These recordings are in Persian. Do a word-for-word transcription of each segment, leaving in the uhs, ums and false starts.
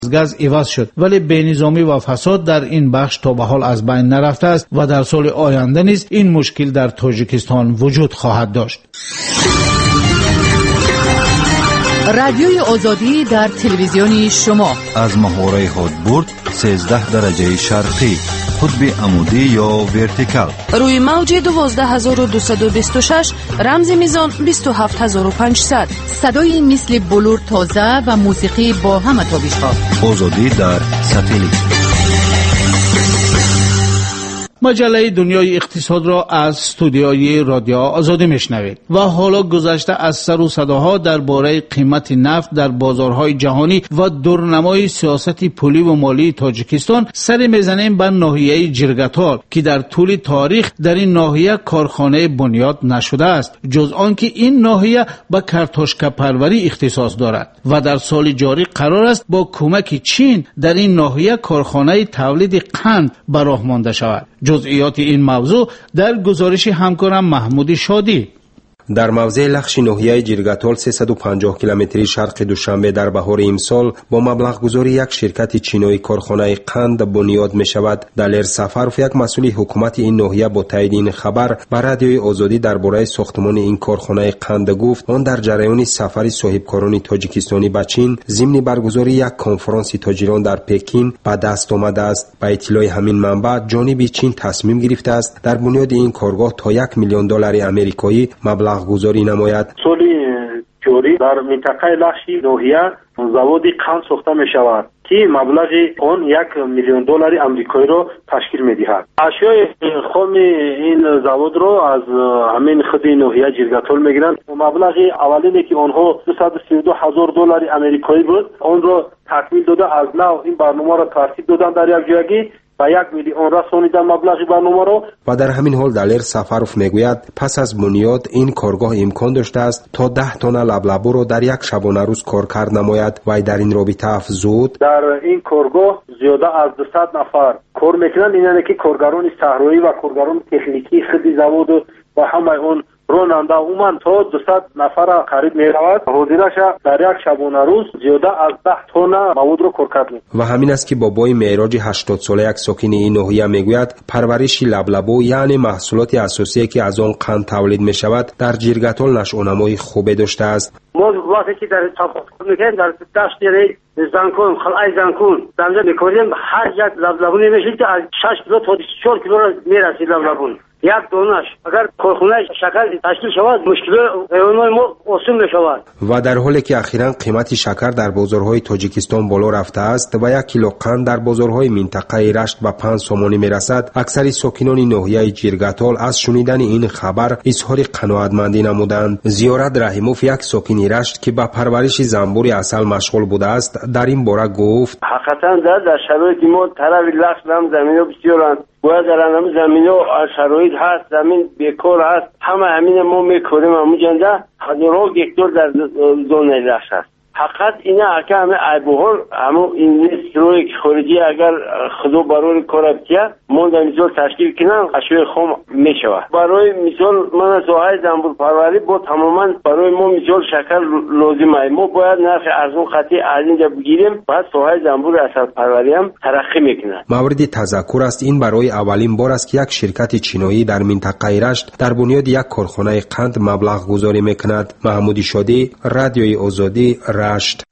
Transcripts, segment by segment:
گاز عوض شد، ولی بینظامی و فساد در این بخش تا به حال از بین نرفته است و در سال آینده نیز این مشکل در تاجیکستان وجود خواهد داشت. رادیوی آزادی در تلویزیون شما از محوره هادبورد سیزده درجه شرقی، قطب عمودی یا ورتیکال، روی موج دوازده هزار و دویست و بیست و شش، رمز میزان بیست و هفت هزار و پانصد. صدای مثل بلور تازه و موسیقی با همه تابش‌ها. آزادی در ساتلیت. مجله دنیای اقتصاد را از استودیوی رادیو آزادی میشنوید و حالا گذشته از سر و صداها درباره قیمت نفت در بازارهای جهانی و دورنمای سیاست پولی و مالی تاجیکستان سر میزنیم به ناحیه جرگتال که در طول تاریخ در این ناحیه کارخانه بنیاد نشده است، جز آنکه این ناحیه به کارتوشکا پروری اختصاص دارد و در سال جاری قرار است با کمک چین در این ناحیه کارخانه تولید قند به راه مانده شود. جزئیات این موضوع در گزارش همکارم محمود شادی. در موضع لخش ناحیه جرگتال سیصد و پنجاه کیلومتری شرق دوشنبه در بهار امسال با مبلغ گذاری یک شرکت چینی کارخانه قند بنیاد می شود. دلیر سفروف، یک مسئول حکومت این ناحیه، با تایید این خبر به رادیوی آزادی درباره ساختمان این کارخانه قند گفت آن در جریان سفر صاحبکاران تاجیکستانی به چین ضمن برگزاری یک کنفرانس تاجران در پکین به دست آمده است. به اطلاع همین منبع، جانب چین تصمیم گرفته است در بنیاد این کارگاه تا یک میلیون دلار آمریکایی مبلغ گذاری نماید. سالی جاری در منطقه لخشی ناحیه زواد قند ساخته می شود که مبلغ آن یک میلیون دلار آمریکایی را تشکیل می دهد. اشیای خام این زواد را از همین خود ناحیه جرگتال می گیرند. مبلغ اولینی که آنها دویست و سی و دو هزار دلار آمریکایی بود، آن را تکمیل داده از نو این برنامه را ترتیب دادن در یک جایگی و یک میلیون رسانیدن مبلغ برنامه را. و در همین حال دلیر سفروف میگوید پس از بنیاد این کارگاه امکان داشته است تا ده تن لبلبو را در یک شبانه روز کار کرد نماید و در این رابطه افزود در این کارگاه زیاده از دویست نفر کار میکنند. اینه که کارگران صحرایی و کارگران تکنیکی خودی زواد و همه اون راننده عموما تا دویست نفر قریب می رود. حاضرش در یک شبانه روز زیاده از ده تن مواد را کار کرد. و همین است که بابای معراج هشتاد ساله یک ساکن این ناحیه میگوید پرورش لبلبو یعنی محصولات اساسی که از آن قند تولید می شود در جرگتال نشأه‌نمای خوبی داشته است. ما وقتی که در تفاوت میکنیم در دشت ری زنکون خلای زنکون دنجا میکنیم هر یک لبلبو نمیشه که از شش کیلو تا چهار کیلو میرسه لبلبو. یک دونش اگر کارخانه شکر تشکیل شود مشکل ایوانای ما آسان میشود. و در حالی که اخیراً قیمت شکر در بازارهای تاجیکستان بالا رفته است و یک کیلو قند در بازارهای منطقه رشت به پنج سومانی میرسد، اکثر ساکنان ناحیه جرگتال از شنیدن این خبر اظهار قناعتمندی نمودند. زیارت رحیموف، یک ساکن رشت که به پرورش زنبور عسل مشغول بوده است، در این باره گفت حقیقتا در در شرایط ما طرف لخت هم زمینه بسیارند باید در همه زمین ها شرایط هست، زمین بیکار هست، همه همین ما میکنیم همون جنده هزارها گکتار در زون لخش هست. حقیقت اینه اگه همه عیبوها همون این نیست روی خارجی اگر خدا برای کار بکیه ما در مثال تشکیل کنن اشیاء خام میشود. برای مثال من ساحه زنبور پروری با تماما برای ما مثال شکر لازمه، ما باید نرخ ارزون قطعی از اینجا بگیریم، بعد ساحه زنبور عسل پروری هم ترقی میکنه. مورد تذکر است این برای اولین بار است که یک شرکت چینی در منطقه رشت در بنیاد یک کارخانه قند مبلغ گذاری میکند. محمود شادی، رادیوی آزادی، رشت.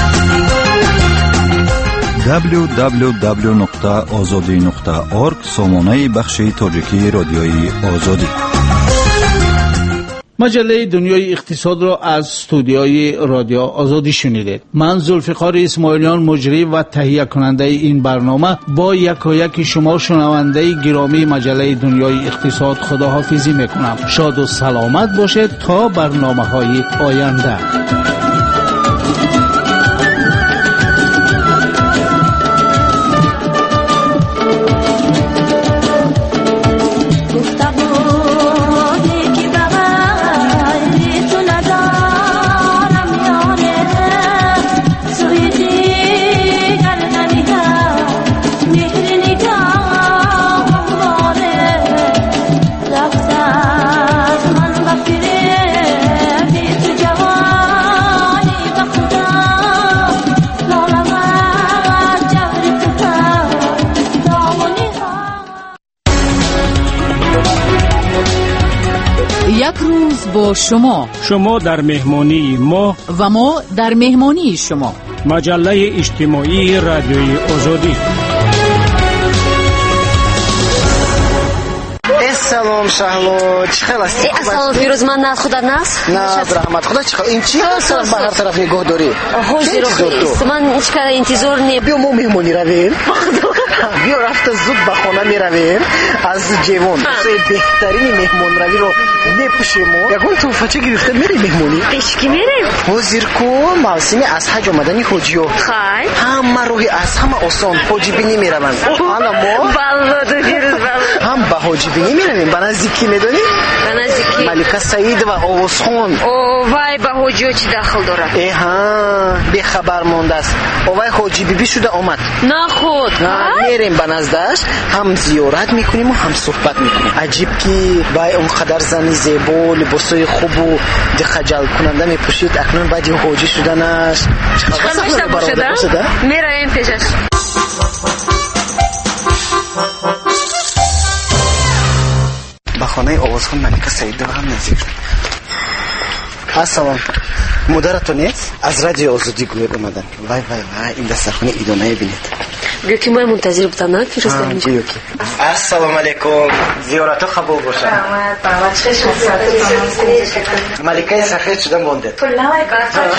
دبلیو دبلیو دبلیو نقطه آزادی نقطه اورگ سامانه بخش تاجیکی رادیوی آزادی. مجله دنیای اقتصاد را از استودیوی رادیو آزادی شنیدید. من ذوالفقار اسماعیلیان مجری و تهیه کننده این برنامه با یکایک شما شنونده گرامی مجله دنیای اقتصاد خداحافظی میکنم. شاد و سلامت باشید تا برنامه‌های آینده. با شما شما در مهمانی ما و ما در مهمانی شما. مجله اجتماعی رادیوی آزادی. سلام شهلا، چی خیلی هستی؟ سلام فیروز، من نه خدا نست نه رحمت خدا. چی خیلی این چی هست؟ به هر طرف نگاه داری هوش رو من چیکار انتظار نی بیا ما مهمونی رویم بیا رفت زود به خانه می رویم از جوان بهترین مهمون روی رو میپوشیم و یکون توفه چه گرفته میری مهمونی پیشکی میریم حاضر کو موسم از حج آمدنی حجیو خیر همه روحی از همه آسان حاجی بینی میروند حالا ما بالله فیروز بالله هم به حاجی بینی میرویم به نزدیکی میدونی به نزدیکی ملکه سعید و آواز خان. او وای به حاجی چی داخل داره؟ ای ها بی خبر مونده است. اوای حاجی بیبی شده آمد. نه خود میریم به نزدش هم زیارت میکنیم و هم صحبت میکنیم. عجیب که وای اونقدر زن زیبا لباسای خوب و خجل کننده میپوشید اکنون بعد حاجی شدنش چقدر باشده شده میرایم پیشش. به خانه آوازخان ملکه سعیده هم نزدیک شد. السلام مدرتون نیست؟ از رادیو آزادی گوید اومدن. وای وای وای این دسترخوان ایدانه بینید. بیا که ما منتظر بودم نه فیروز داریم. بیا که السلام علیکم، زیارت قبول باشه. سلامت بابا چه شد؟ ملکه سفید شدن مونده. تو لای کارت.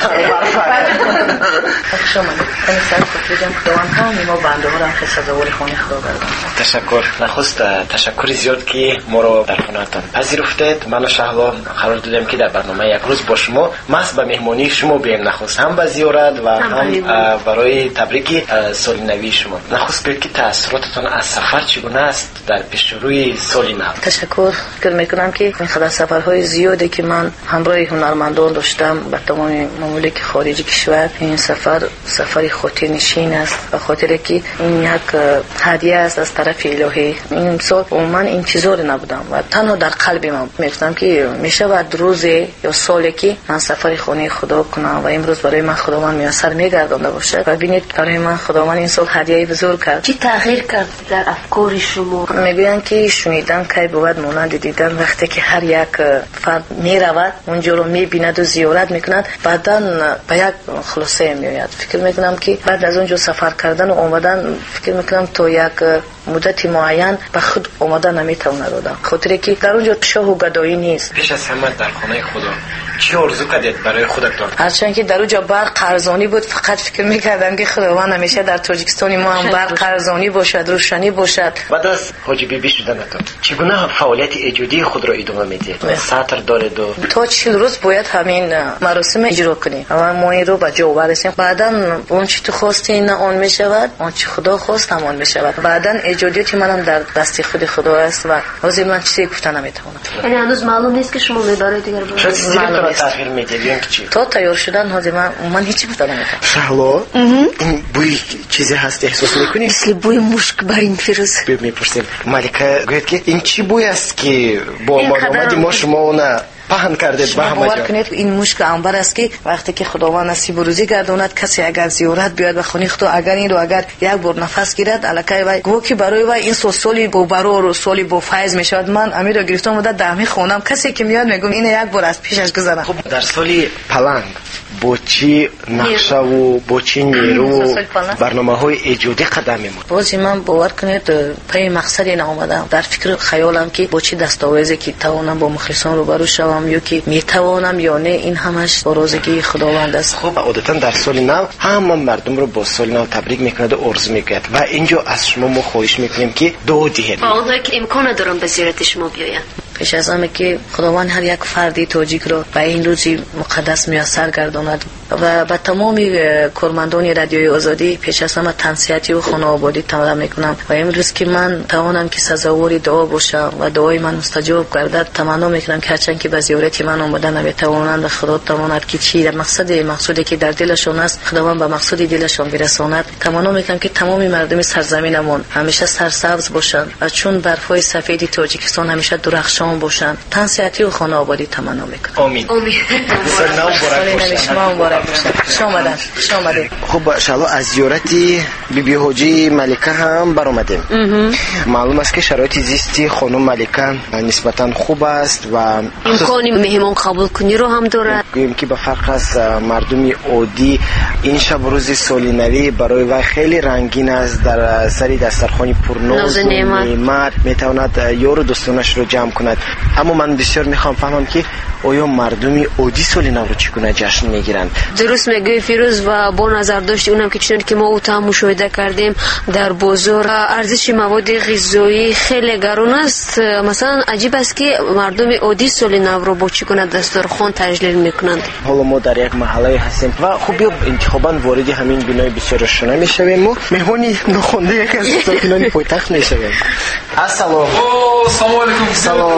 شما من سر خودم خودم هم میمو بنده ها رو خیلی سزاوری خونه خدا بردم. تشکر. نخست تشکر زیاد که ما رو در خونه‌تان پذیرفتید. من و شهلا قرار دادیم که در برنامه یک روز با شما محض به مهمانی شما بیایم، نخست هم به زیارت و هم برای تبریک سال نوی شما. نخست بگید که تأثیراتتان از سفر چگونه است در پیشروی سال نو؟ تشکر فکر میکنم که این خدای سفرهای زیادی که من همراه هنرمندان داشتم به تمام ممالک خارج کشور، این سفر سفری خاطر نشین است به خاطر که این یک هدیه است از طرف الهی. این سال من انتظار نبودم و تنها در قلب من میگفتم که میشه بعد روزی یا سالی که من سفر خانه خدا کنم و امروز برای من خداوند میسر میگردانده باشه و ببینید برای من خداوند این سال هدیه بزرگ کرد. چی تغییر کرد در افکار شما؟ میگوین که شنیدن که بود مانند دیدن. وقتی که هر یک فرد میرود اونجا رو میبیند و زیارت میکند بعداً به یک خلاصه میآید. فکر میکنم که بعد از اونجا سفر کردن و آمدن فکر میکنم تو یک مدت معین به خود آمدن نمیتونه دادن، خاطر که در اونجا شاه و گدایی نیست. پیش از همه در خانه خدا چی آرزو کردید برای خودتان؟ هرچند که در اونجا برق ارزانی بود، فقط فکر میکردم که خداوند همیشه در تاجیکستان ما هم برق ارزانی باشد، روشنی باشد. بعد از حاجی بیبی شدنتان چگونه فعالیت ایجادی خود را ادامه میدید؟ سطر دارید و تا چهل روز باید همین مراسم اجرا کنیم و ما این رو به جا برسیم. بعداً اون چی تو خواستی نه اون میشود، اون چی خدا خواست هم اون میشود. بعداً ایجادیت منم در دست خود خدا است و از من چیزی گفتن نمیتونم. یعنی هنوز معلوم نیست که شما میبرید دیگر برای چه چیزی رو تغییر میدید چی؟ تا تیار شدن هازی من من هیچی گفتن نمیتونم. شهلا این بوی چیزی هست احساس میکنی؟ مثل بوی مشک برین فیروز. میپرسیم ملکه گوید که این چی بوی است که با ما آمدی ما شما اون پهن کردید به همه جا؟ کنید این مشک عنبر است که وقتی که خداوند نصیب روزی گرداند کسی اگر زیارت بیاد به خانه خدا اگر این رو اگر یک بار نفس گیرد الکای وای گو که برای وای این سالی با برور و سالی با فیض میشود. من امیر رو گرفتم مدت دمی خونم کسی که میاد میگم این یک بار از پیشش گذره. خب در سالی پلنگ با چی نقشه و با چی نیرو برنامه های ایجادی قدم میمون؟ بازی من باور کنید پای مقصدی نآمدم. در فکر خیالم که با چی دستاویزی که توانم با مخلصان روبرو شوم یا که میتوانم یا نه، این همش با رازگی خداوند است. خب عادتا در سال نو همه مردم رو با سال نو تبریک میکنند و عرض میکنند و اینجا از شما ما خواهش میکنیم که دعا دهید با اونایی که امکان ندارن به زیارت شما بیاین. پیش از همه که خداوند هر یک فردی تاجیک رو به این روزی مقدس میسر گرداند و به تمام کارمندان رادیوی آزادی پیش از همه تنصیحاتی و خانوادگی تمام میکنم و امروز که من توانم که سزاوار دعا باشم و دعای من مستجاب گردد تمنا میکنم که هرچند که به زیارت من اومدن نمیتوانند خدا تواند که چی در مقصد مقصودی که در دلشون است خداوند به مقصود دلشون برساند. تمنا میکنم که تمام مردم سرزمینمون همیشه سرسبز باشند و چون برفای سفید تاجیکستان همیشه درخشان باشند. تنصیحاتی و خانوادگی تمنا میکنم. آمین. آمین. سال نو مبارک باشه. مبارک باشه. خوش آمدن. خوش آمدید. خب شالله از زیارتی بیبی حاجی ملکه هم برآمدیم. معلوم است که شرایط زیستی خانم ملکه نسبتا خوب است و امکانی مهمان قبول کنی رو هم داره. گوییم که به فرق از مردم عادی این شب روز سال نوی برای وی خیلی رنگین است. در سری دسترخوان پرناز و نعمت میتواند یار و دوستانش رو جمع کند. اما من بسیار میخوام فهمم که آیا مردم عادی سال نو رو چگونه جشن میگیرند؟ درست میگوی فیروز و با نظر داشتی اونم که چون که ما او تا مشاهده کردیم در بازار ارزش مواد غذایی خیلی گران است. مثلا عجیب است که مردم عادی سال نو رو با چگونه دسترخوان تجلیل میکنند. حالا ما در یک محله هستیم و خب انتخاباً وارد همین بنای بسیار شنه میشویم و مهمانی نخونده یکی از ساکنان پایتخت میشویم. السلام. سلام علیکم. سلام.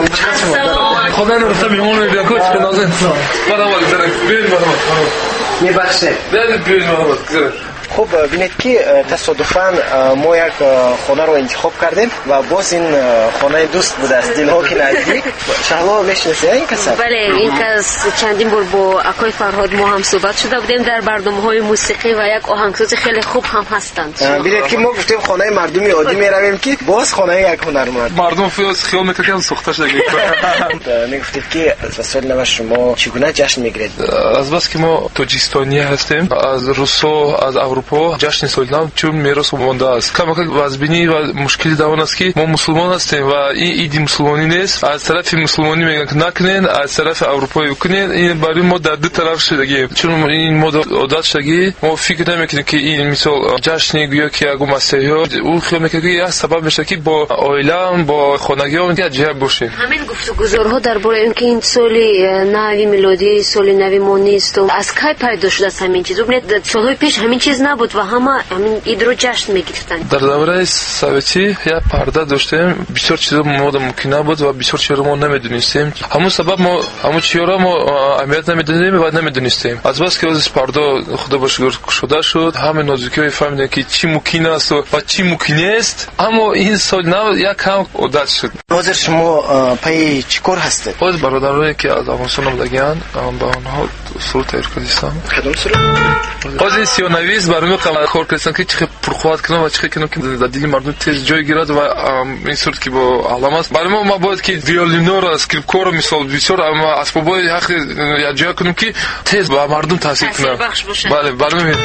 خدا نرفته مهمون میبینم کوچ به نازن. بله بله زنگ بیاید بله. میبخشید. بیاید بیاید بله. خب ببینید که تصادفاً ما یک خانه رو انتخاب کردیم و باز این خانه دوست بوده است دلها که نزدیک. شهلا میشناسید این کس؟ بله این کس چندین بار با اکای فرهاد ما هم صحبت شده بودیم در برنامه‌های موسیقی و یک آهنگساز خیلی خوب هم هستند. ببینید که ما گفتیم خانه مردمی عادی میرویم که باز خانه یک هنرمند. مردم فیوز خیال میکنن سوخته شده. میگفتید که از سال نو شما چگونه جشن میگیرید؟ از بس که ما تاجیکستانی هستیم از روسو از اروپا جشن سال نو چون میراث مونده است. کم کم وضعبینی و مشکلی دوان است که ما مسلمان هستیم و این ایدی مسلمانی نیست. از طرف مسلمانی میگن که نکنین، از طرف اروپایی کنین. این برای ما در دو طرف شدگی چون این مد عادت شدگی ما فکر نمیکنیم که این مثال جشن گویا که اگه مسیحی ها او خیال میکنه که یه سبب میشه که با عائله با خانگی ها که جمع باشیم. همین گفتگوزارها درباره اینکه این سال نوی میلادی سال نوی ما نیست و از کی پیدا شده است همین چیز؟ ببینید سالهای پیش همین چیز نبود و همه همین عید رو جشن میگرفتن. در دوره سوویتی یا پرده داشتیم بسیار چیزا ما ممکن نبود و بسیار چیزا ما نمیدونستیم. همون سبب ما همون چیزا ما اهمیت نمیدونیم و نمیدونستیم. از بس که از پرده خدا باشگار شده شد همه نازکی فهمیدن که چی ممکن است و چی ممکن است. اما این سال نو یک کم عادت شد. حاضر شما پای چیکار هستید؟ خود برادرانی که از افغانستان آمدگان با آنها سرود تهیه کردم. کدام سرود؟ از این سیانویز برای کار کردن که چه پرخواد کنم و چه کنم که در دیگه مردم تیز جای گیرد و این صورت که با علامه است. برای ما ما باید که ویولینو را اسکریپت رو مثال بسیار اما اسبابای حق یا جای کنم که تیز با مردم تاثیر کنه. بله برای من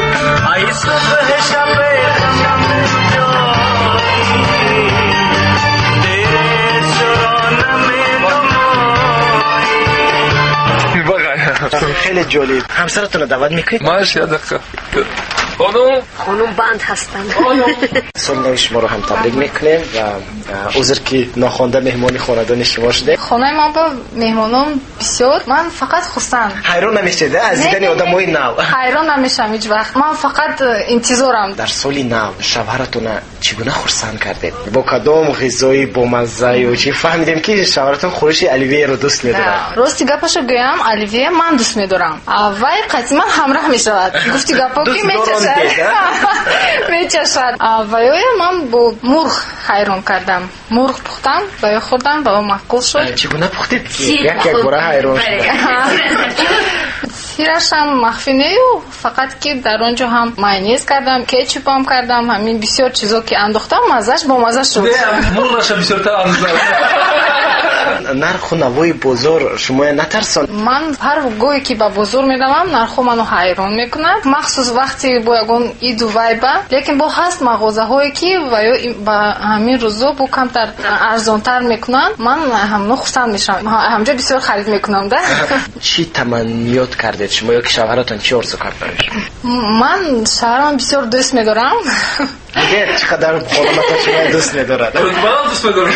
خیلی جالب. همسرتون رو دعوت میکنید؟ ماش یاد دقیقه خانم خانم بند هستند. سال نو شما رو هم تبریک میکنیم و عذر که ناخوانده مهمانی خاندان شما شده. خانه ما با مهمانان بسیار من فقط خستم. حیران نمیشید از دیدن آدمای نو؟ حیران نمیشم هیچ وقت. من فقط انتظارم. در سال نو شوهرتون چگونه خرسند کردید؟ با کدام غذای با مزه و چی فهمیدیم که شوهرتون خورش الیویه رو دوست می‌دارد؟ راستی گپشو گویم الیویه من دوست می‌دارم. وای قطعا همراه میشود. گفتی گپا کی میچشد؟ میچشد. وای من با مرغ حیران کردم. مرغ پختم و خوردم و معقول شد. چگونه پختید؟ یک یک بار حیران شدم. سیرش هم مخفی نیو فقط که در اونجا هم ماینیز کردم کچاپ هم کردم همین بسیار چیزا که انداختم مزهش با مزه شد. مرغش بسیار تر انداختم. نرخ و نوای بازار شما نترسان؟ من هر گویی که با بازار میروم نرخ منو حیران میکنه مخصوص وقتی با یگون عید و وایبه لیکن با هست مغازه هایی که با همین روزا با کمتر ارزان تر میکنن من هم خوشحال میشم همجا بسیار خرید میکنم ده. چی تمنیات کردید شما یا که شوهرتون چی آرزو کرد؟ من شوهرم بسیار دوست میدارم. دیگه چقدر خانمتون شما دوست میدارد؟ من دوست میدارم.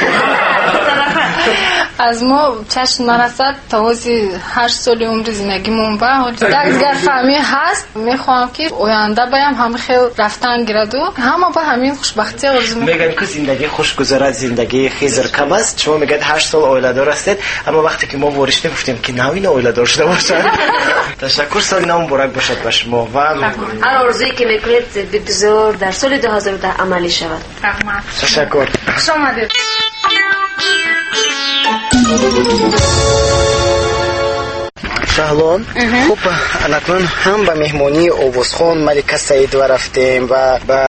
از ما چشم نرسد تا وزی هر سال عمر زندگیمون با دیگر فهمی هست میخوام که آینده بایم همه خیلی رفتن گیرد و همه با همین خوشبختی آرزو میکنم. میگن که زندگی خوشگذره زندگی خیزر کم است. شما میگید هشت سال اوله دار هستید اما وقتی که ما وارشته گفتیم که نوین اوله دار شده باشد. تشکر سال نو مبارک باشد به شما و هر آرزویی که میکنید بگذار در سال دو هزار و ده عملی شود. تشکر. شما دید. شهلان خوب انکن هم به مهمانی آوازخان ملکه سعید و رفتیم و به